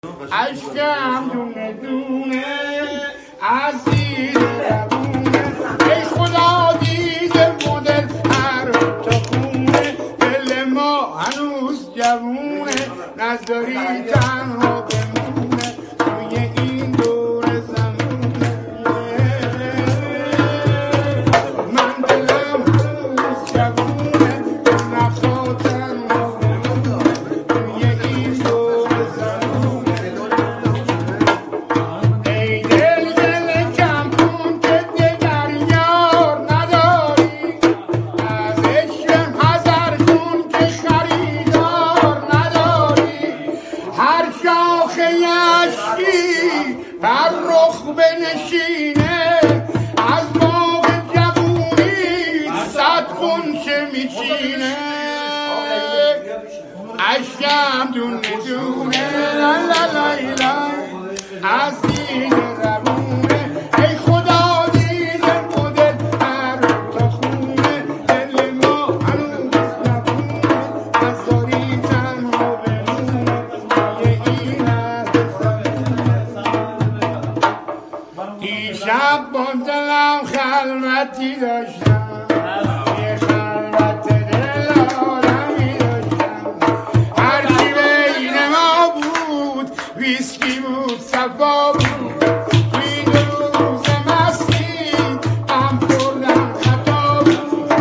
اشکم دونه دونه از زیر لبونه، ای خدا دیده مدل هر تا خونه، دل ما هنوز جوونه نذاری تنها بمونه توی این دور زمونه. من دلم هنوز جوونه نخواه تنها بمونه توی این دور زمونه. ای دل دل کم کن که دگر یار نداری، از عشقم حذر کن که خریدار نداری. هر شاخه یشکی بر رخ بنشینه، از باغ جوونی صد غنچه میچینه. اشکم دونه دونه لا لا لا لا از زیر لبونه، ای خدا دیده مدل هر تا خونه، دل ما هنوز جوونه نذاری تنها بمونه توی این دیشب با دلم خلوتی داشتم، یه خلوت دل آدمی داشتم. هرچی بین ما بود ویسکی بود صفا بود، توی دو روز مستی غم خوردم خطا بود.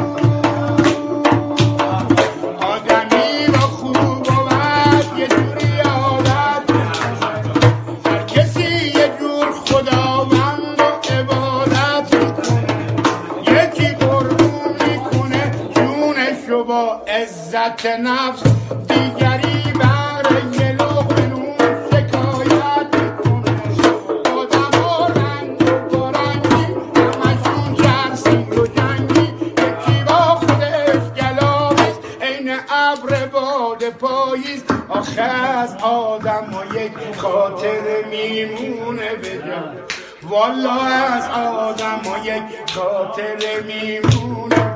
آدمی با خوب و بد یه جوری عادت میکنه، هر کسی یه جور خداوند و عبادت میکنه. یکی قربون میکنه جونشو با عزت نفس، دیگری بر یه لقمه نون شکایت میکنه. آدما رنگ و بارنگی همشون جرسی و جنگی، یکی با خودش گلاویز عین ابر باد پاییز. آخه از آدم و یک خاطر میمونه بجا، والا از آدم و یک خاطر میمونه.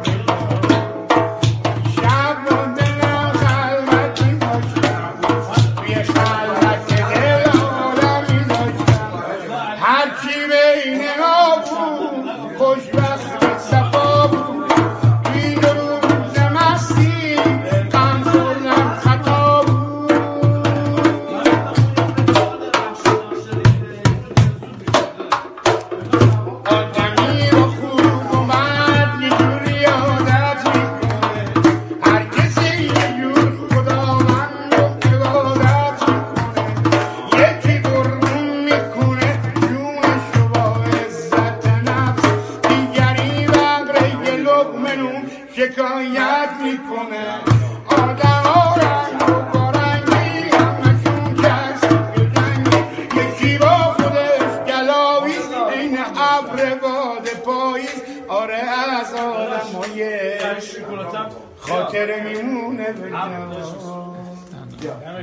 شب رو دلم خلوتی داشتم، توی خلوت دل آدمی داشتم. هرچی بین ما بود خوشبخت صفا بود، توی دو روز مستی غم خوردم خطا بود. آدمی با خوب و بد یه جوری عادت میکنه، هر کسی یه جور خداوند و عبادت میکنه. یکی قربون میکنه جونشو با عزت نفس، دیگری بغره یه لقمه نون شکایت میکنه. آدما رنگ و بارنگی همشون جرسی و جنگی، یکی با خودش گلاویز عین ابر باد پاییز. آره از آدمای خاطر میمونه بجا.